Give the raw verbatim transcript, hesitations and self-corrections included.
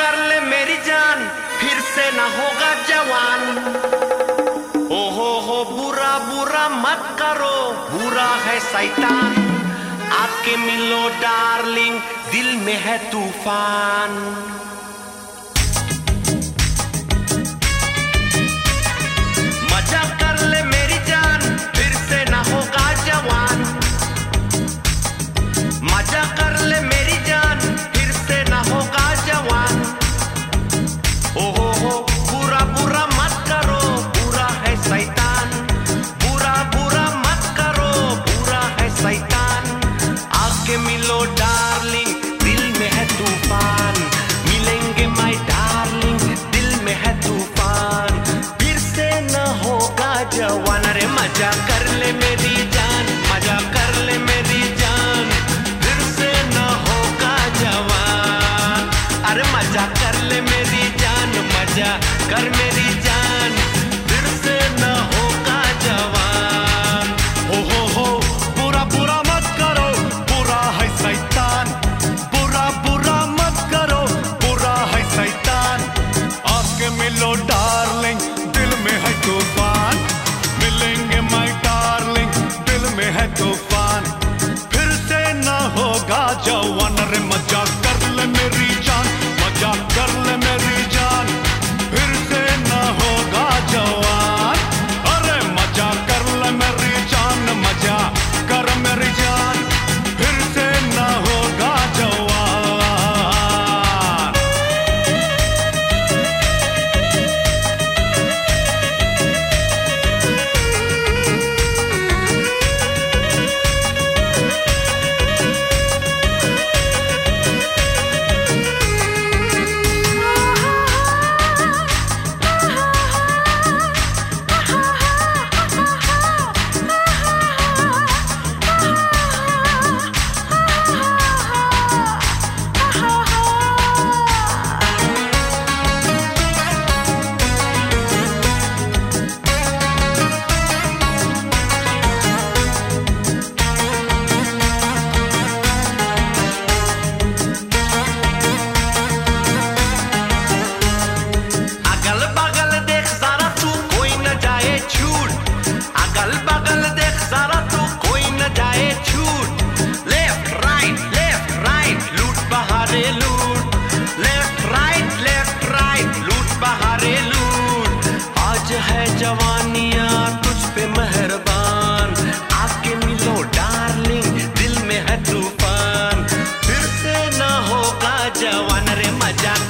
कर ले मेरी जान, फिर से ना होगा जवान। ओ हो हो बुरा बुरा मत करो, बुरा है शैतान। आके मिलो डार्लिंग, दिल में है तूफान। मजा कर ले मेरी जान, फिर से ना होगा जवान। मजा कर ले मेरी जान, फिर से ना होगा जवान। ओ हो हो बुरा बुरा मत करो, बुरा है शैतान। बुरा बुरा मत करो, बुरा है शैतान। आके मिलो डार्लिंग, दिल में है तूफान। मिलेंगे माय डार्लिंग, दिल में है तूफान। फिर से न होगा जवान। अरे मजा कर ले मेरी जान, मजा कर ले मेरी जान, फिर से न होगा जवान। अरे मजा कर ले मेरी जान, मजा कर मेरी जान, फिर से न होगा जवान। हो हो हो बुरा बुरा मत करो, बुरा है शैतान। बुरा बुरा मत करो, बुरा है शैतान। आके मिलो डार्लिंग, दिल में है तूफान। मिलेंगे माय डार्लिंग, दिल में है तूफान। फिर से न होगा जवान। अरे मजा कर ले मेरी जान, मजा कर ले मेरी जान, फिर से न होगा जवान। अरे मजा कर ले मेरी जान, मजा कर मेरी जान, फिर से न होगा जवान। अगल बगल देख जरा तू, कोई न जाए छूट। अगल बगल देख जरा तू, कोई न जाए छूट। लेफ्ट राइट लेफ्ट राइट, लूट बहारे लूट। लेफ्ट राइट लेफ्ट राइट, लूट बहारे लूट। आज है जवानियां तुझ पे मेहरबान। आके मिलो डार्लिंग, दिल में है तूफान। फिर से न होगा जवान। अरे मजा